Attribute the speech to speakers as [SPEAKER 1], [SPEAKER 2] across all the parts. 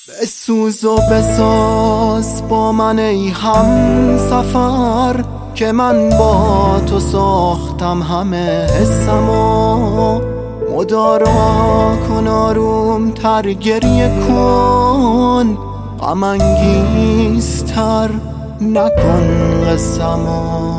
[SPEAKER 1] بسوز و بساز با من ای هم سفر، که من با تو ساختم همه حسمو. مدارا کن آروم تر، گریه کن غم انگیزتر نکن قسمو.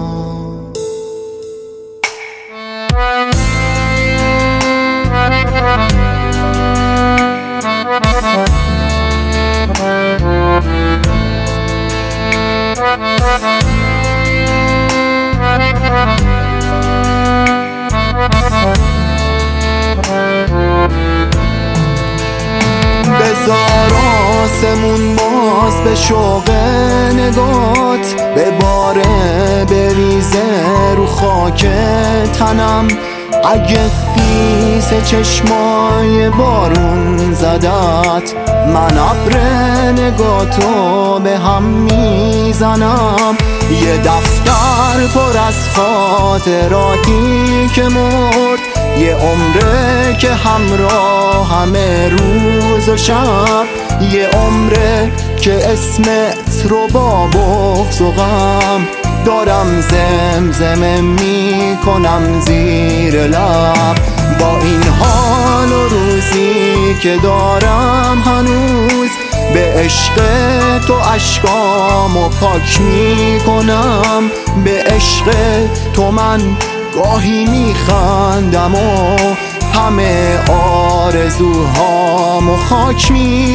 [SPEAKER 1] بذار آسمون باز به شوق نگات بباره، بریزه رو خاک تنم. اگه خیس چشمای بارون زدت، من ابر نگاتو به هم میزنم. یه دفتر پر از خاطراتی که مرد، یه عمره که همراه همه روز و شب. یه عمره که اسمت رو با بغض و غم دارم زمزمه میکنم زیر لب. با این حال و روزی که دارم هنوز، به عشق تو اشکامو پاک میکنم. به عشق تو من گاهی میخندم و همه آرزوهامو خاک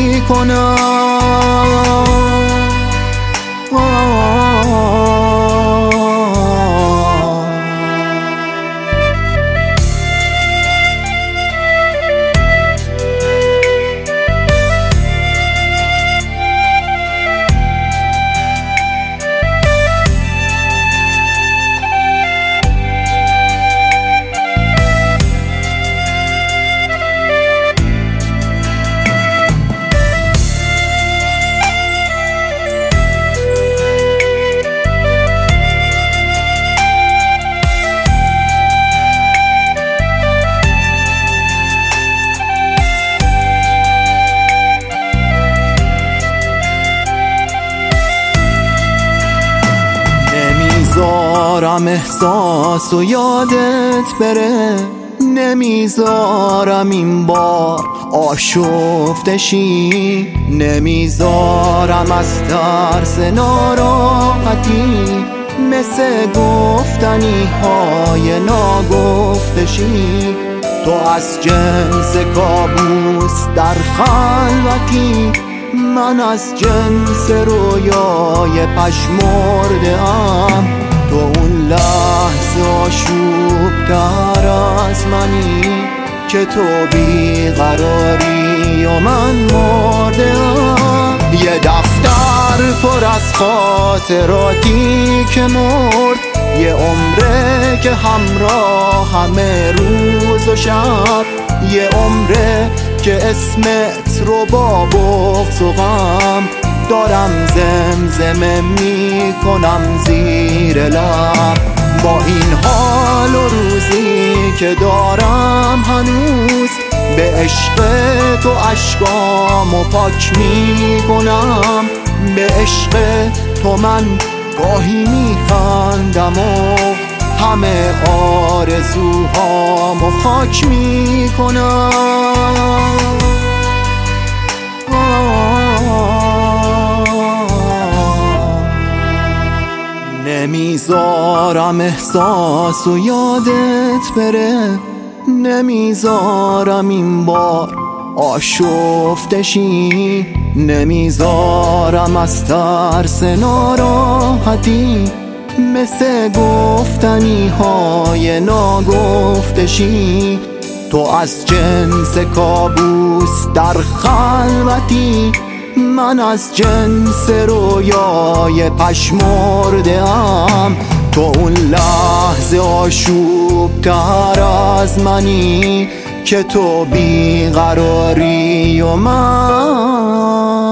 [SPEAKER 1] میکنم. نمیذارم احساس و یادت بره، نمیذارم این بار آشفته شی. نمیذارم از ترس ناراحتی مثل گفتنی های ناگفته شی. تو از جنس کابوس در خلوتی، من از جنس رویای پشمرده ام. تو اون لحظه آشوب تر از منی که تو بیقراری و من مرده ام. یه دفتر پر از خاطراتی که مرد، یه عمره که همراه همه روز و شب. یه عمره که اسمت رو با بغض و غم دارم زمزمه میکنم زیر لب. با این حال و روزی که دارم هنوز، به عشق تو اشکامو پاک میکنم. به عشق تو من گاهی میخندم و همه آرزوهامو خاک میکنم. نمیذارم احساس و یادت بره، نمیذارم این بار آشفته شی. نمیذارم از ترس ناراحتی مثل گفتنی های ناگفته شی. تو از جنس کابوس در خلوتی، من از جنس رویای پشمرده ام. تو اون لحظه آشوب تر از منی که تو بیقراری و من